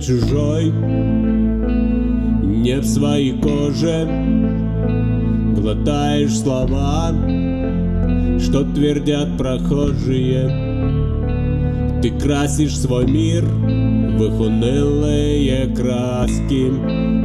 чужой, не в своей коже. Глотаешь слова, что твердят прохожие. Ты красишь свой мир в их унылые краски.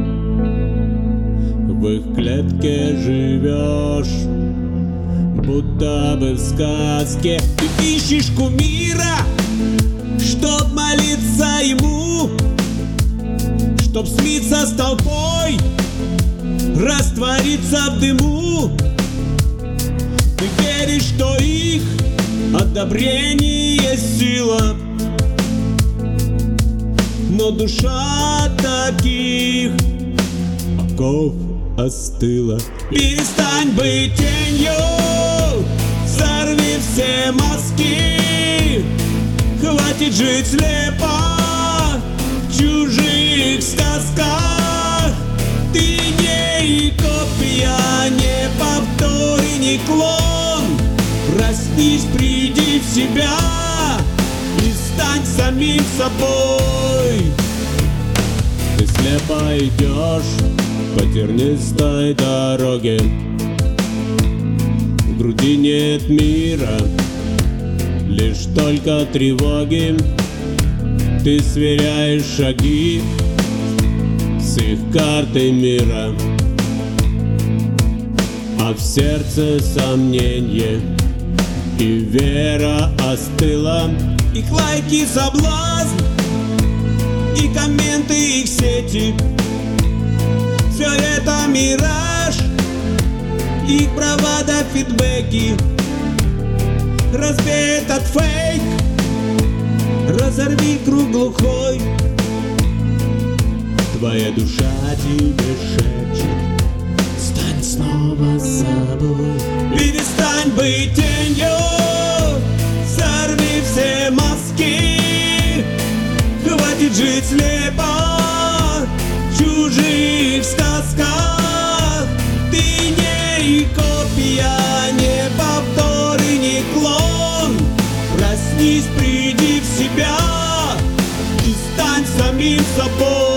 В их клетке живешь, будто бы в сказке. Ты ищешь кумира, чтоб молиться ему, чтоб слиться с толпой, раствориться в дыму. Ты веришь, что их одобрение сила, но душа таких оков остыла. Перестань быть тенью, сорви все маски. Хватит жить слепо в чужих сказках. Ты не копия, не повтор и не клон. Проснись, приди в себя и стань самим собой. Ты слепо идешь по тернистой дороге. В груди нет мира, лишь только тревоги. Ты сверяешь шаги с их картой мира, а в сердце сомнение и вера остыла. Их лайки соблазн и комменты их сети, все это мираж, их бравада, фидбэки. Разбей этот фейк, разорви круг глухой. Твоя душа тебе шепчет: стань снова собой. Перестань быть тенью, сорви все маски. Хватит жить слепо в чужих сказках. Ты не копия, не повтор и не клон. Проснись, приди в себя и стань самим собой.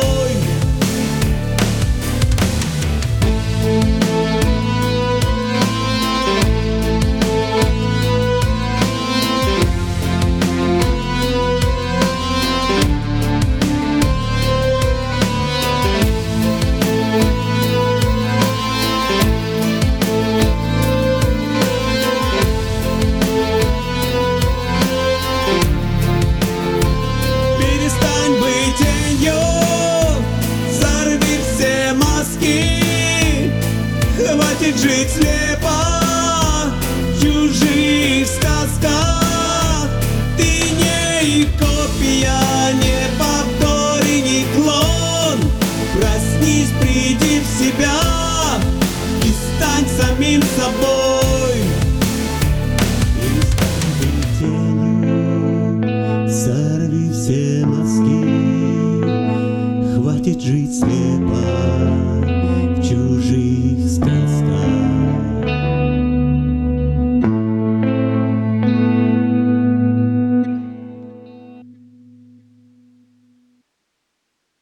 Хватит жить слепо в чужих сказках. Ты не копия, не повтор и не клон. Проснись, приди в себя и стань самим собой. Перестань быть тенью, сорви все маски. Хватит жить слепо в чужих